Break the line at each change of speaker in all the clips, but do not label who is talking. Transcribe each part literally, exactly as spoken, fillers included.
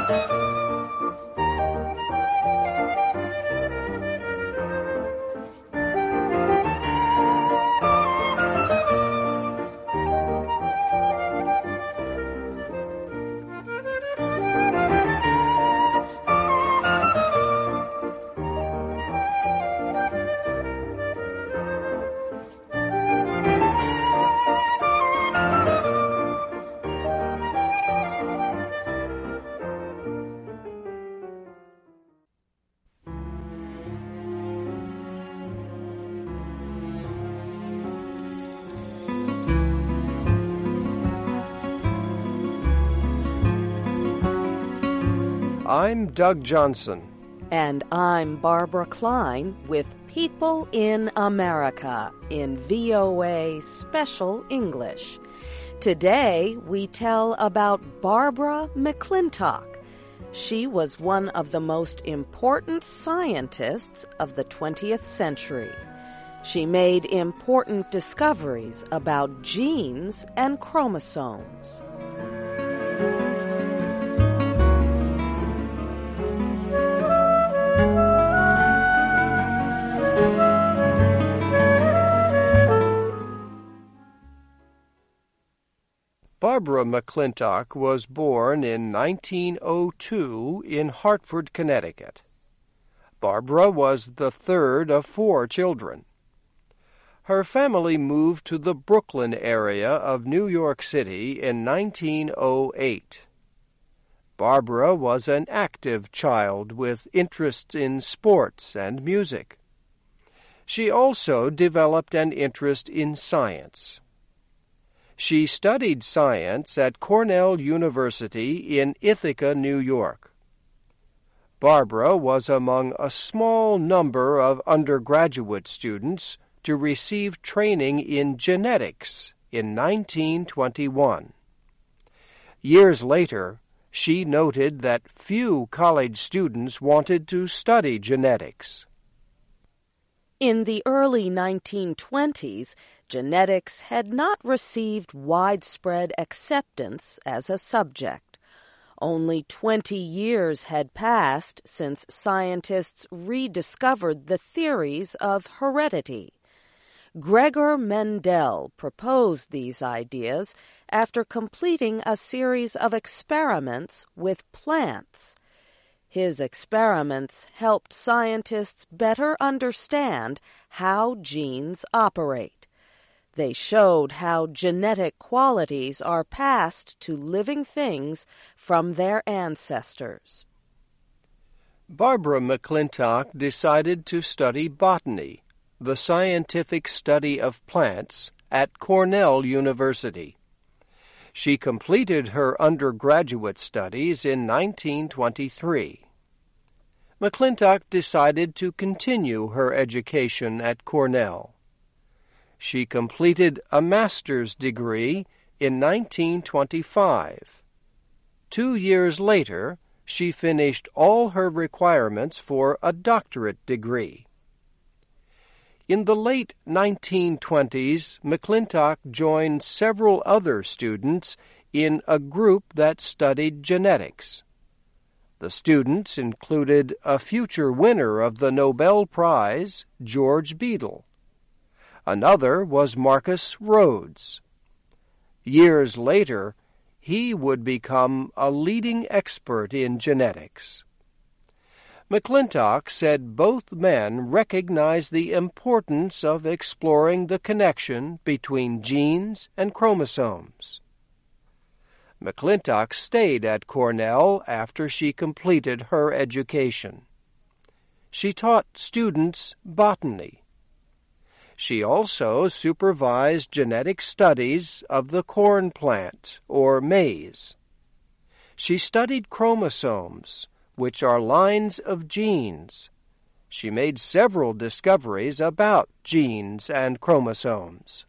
I'm Doug Johnson.
And I'm Barbara Klein with People in America in V O A Special English. Today we tell about Barbara McClintock. She was one of the most important scientists of the twentieth century. She made important discoveries about genes and chromosomes.
Barbara McClintock was born in nineteen oh two in Hartford, Connecticut. Barbara was the third of four children. Her family moved to the Brooklyn area of New York City in nineteen oh eight. Barbara was an active child with interests in sports and music. She also developed an interest in science. She studied science at Cornell University in Ithaca, New York. Barbara was among a small number of undergraduate students to receive training in genetics in nineteen twenty-one. Years later, she noted that few college students wanted to study genetics.
In the early nineteen twenties, genetics had not received widespread acceptance as a subject. Only twenty years had passed since scientists rediscovered the theories of heredity. Gregor Mendel proposed these ideas after completing a series of experiments with plants. His experiments helped scientists better understand how genes operate. They showed how genetic qualities are passed to living things from their ancestors.
Barbara McClintock decided to study botany, the scientific study of plants, at Cornell University. She completed her undergraduate studies in nineteen twenty-three. McClintock decided to continue her education at Cornell. She completed a master's degree in nineteen twenty-five. Two years later, she finished all her requirements for a doctorate degree. In the late nineteen twenties, McClintock joined several other students in a group that studied genetics. The students included a future winner of the Nobel Prize, George Beadle. Another was Marcus Rhodes. Years later, he would become a leading expert in genetics. McClintock said both men recognized the importance of exploring the connection between genes and chromosomes. McClintock stayed at Cornell after she completed her education. She taught students botany. She also supervised genetic studies of the corn plant, or maize. She studied chromosomes, which are lines of genes. She made several discoveries about genes and chromosomes.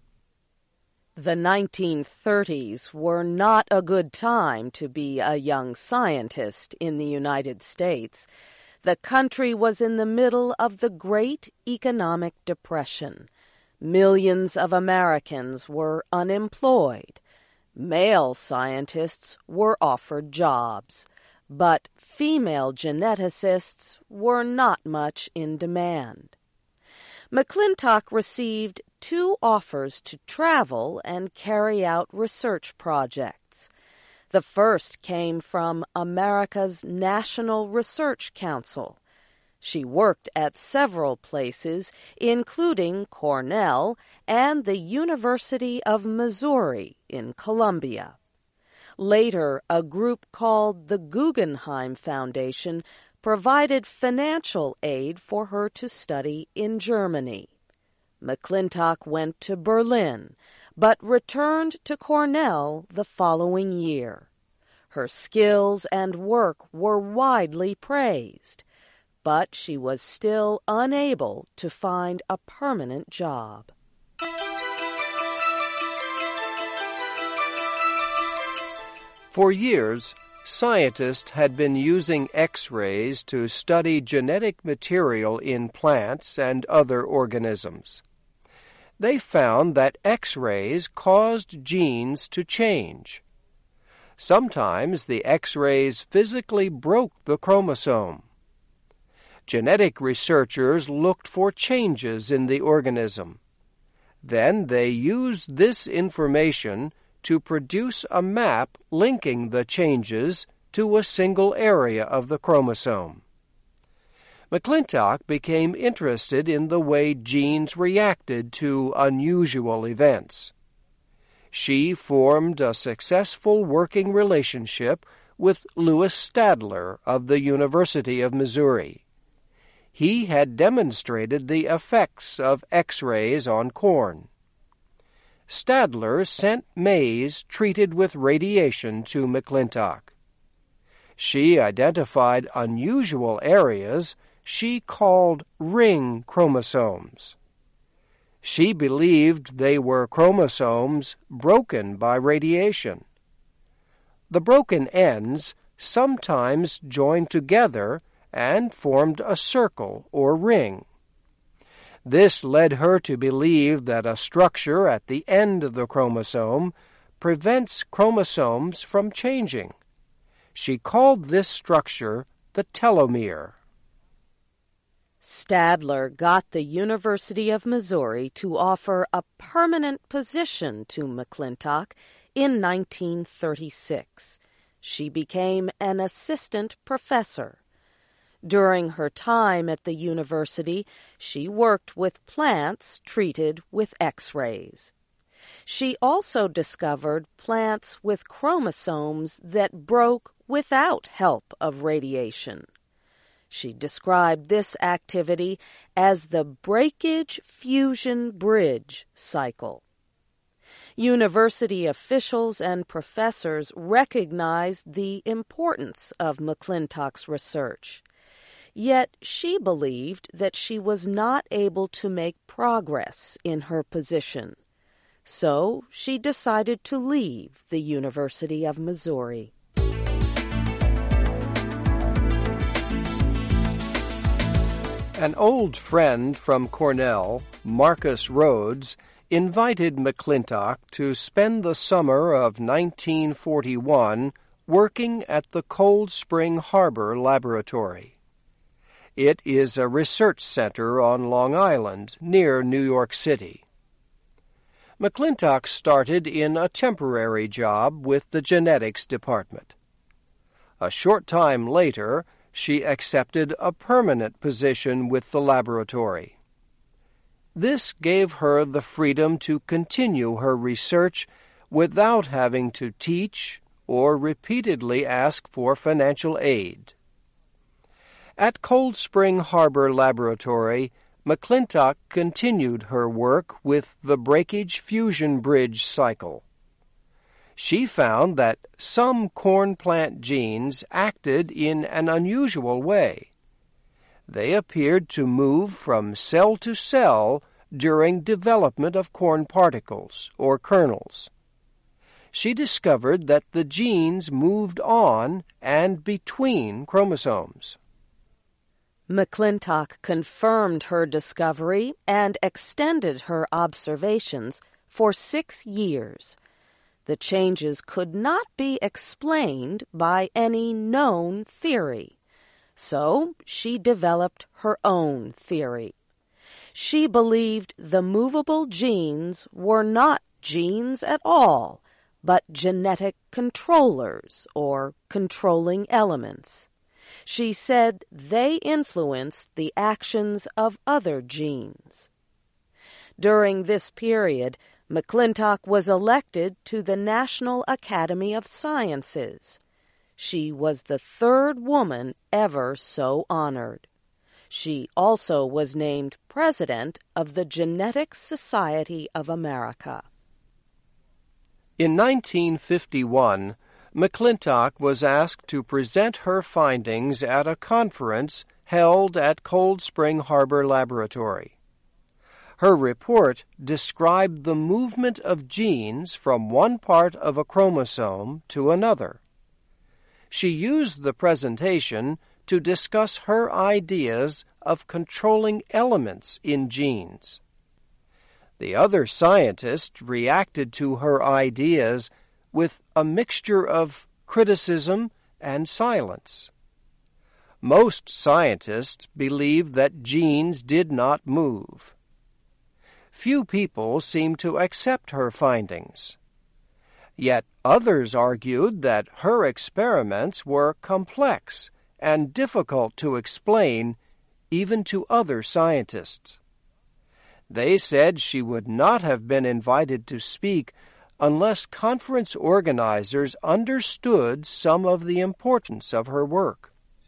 The nineteen thirties were not a good time to be a young scientist in the United States. The country was in the middle of the Great Economic Depression. Millions of Americans were unemployed. Male scientists were offered jobs, but female geneticists were not much in demand. McClintock received two offers to travel and carry out research projects. The first came from America's National Research Council. She worked at several places, including Cornell and the University of Missouri in Columbia. Later, a group called the Guggenheim Foundation provided financial aid for her to study in Germany. McClintock went to Berlin, but returned to Cornell the following year. Her skills and work were widely praised, but she was still unable to find a permanent job.
For years, scientists had been using X-rays to study genetic material in plants and other organisms. They found that X-rays caused genes to change. Sometimes the X-rays physically broke the chromosome. Genetic researchers looked for changes in the organism. Then they used this information to produce a map linking the changes to a single area of the chromosome. McClintock became interested in the way genes reacted to unusual events. She formed a successful working relationship with Louis Stadler of the University of Missouri. He had demonstrated the effects of X-rays on corn. Stadler sent maize treated with radiation to McClintock. She identified unusual areas she called ring chromosomes. She believed they were chromosomes broken by radiation. The broken ends sometimes joined together and formed a circle or ring. This led her to believe that a structure at the end of the chromosome prevents chromosomes from changing. She called this structure the telomere.
Stadler got the University of Missouri to offer a permanent position to McClintock in nineteen thirty-six. She became an assistant professor. During her time at the university, she worked with plants treated with X-rays. She also discovered plants with chromosomes that broke without help of radiation. She described this activity as the breakage-fusion bridge cycle. University officials and professors recognized the importance of McClintock's research. Yet she believed that she was not able to make progress in her position. So she decided to leave the University of Missouri.
An old friend from Cornell, Marcus Rhodes, invited McClintock to spend the summer of nineteen forty-one working at the Cold Spring Harbor Laboratory. It is a research center on Long Island, near New York City. McClintock started in a temporary job with the genetics department. A short time later, she accepted a permanent position with the laboratory. This gave her the freedom to continue her research without having to teach or repeatedly ask for financial aid. At Cold Spring Harbor Laboratory, McClintock continued her work with the breakage-fusion bridge cycle. She found that some corn plant genes acted in an unusual way. They appeared to move from cell to cell during development of corn particles, or kernels. She discovered that the genes moved on and between chromosomes.
McClintock confirmed her discovery and extended her observations for six years. The changes could not be explained by any known theory, so she developed her own theory. She believed the movable genes were not genes at all, but genetic controllers or controlling elements. She said they influenced the actions of other genes. During this period, McClintock was elected to the National Academy of Sciences. She was the third woman ever so honored. She also was named President of the Genetics Society of America.
In nineteen fifty-one, McClintock was asked to present her findings at a conference held at Cold Spring Harbor Laboratory. Her report described the movement of genes from one part of a chromosome to another. She used the presentation to discuss her ideas of controlling elements in genes. The other scientists reacted to her ideas with a mixture of criticism and silence. Most scientists believed that genes did not move. Few people seemed to accept her findings. Yet others argued that her experiments were complex and difficult to explain even to other scientists. They said she would not have been invited to speak unless conference organizers understood some of the importance of her work.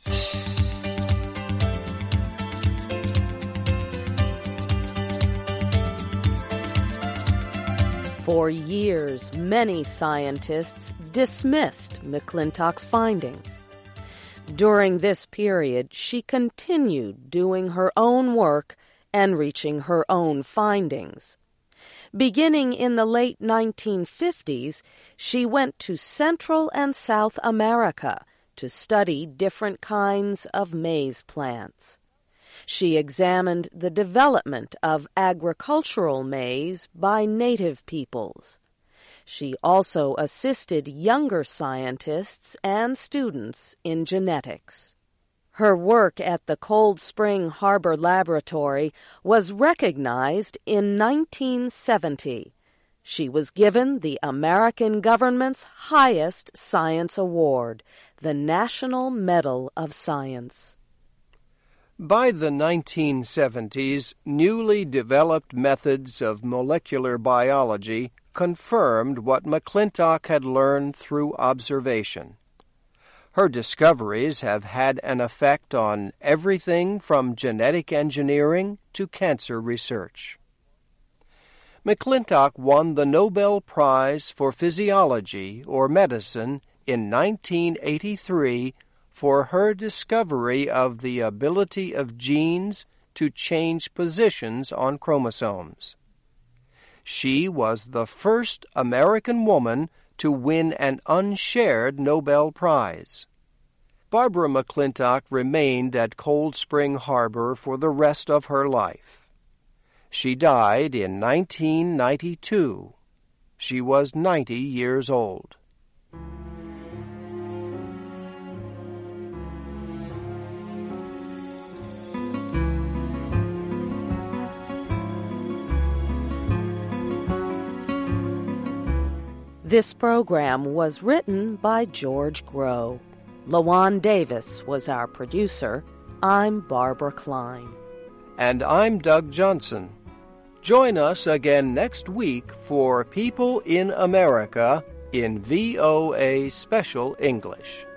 For years, many scientists dismissed McClintock's findings. During this period, she continued doing her own work and reaching her own findings. Beginning in the late nineteen fifties, she went to Central and South America to study different kinds of maize plants. She examined the development of agricultural maize by native peoples. She also assisted younger scientists and students in genetics. Her work at the Cold Spring Harbor Laboratory was recognized in nineteen seventy. She was given the American government's highest science award, the National Medal of Science.
By the nineteen seventies, newly developed methods of molecular biology confirmed what McClintock had learned through observation. Her discoveries have had an effect on everything from genetic engineering to cancer research. McClintock won the Nobel Prize for Physiology or Medicine in nineteen eighty-three for her discovery of the ability of genes to change positions on chromosomes. She was the first American woman to win an unshared Nobel Prize. Barbara McClintock remained at Cold Spring Harbor for the rest of her life. She died in nineteen ninety-two. She was ninety years old.
This program was written by George Groh. LaJuan Davis was our producer. I'm Barbara Klein.
And I'm Doug Johnson. Join us again next week for People in America in V O A Special English.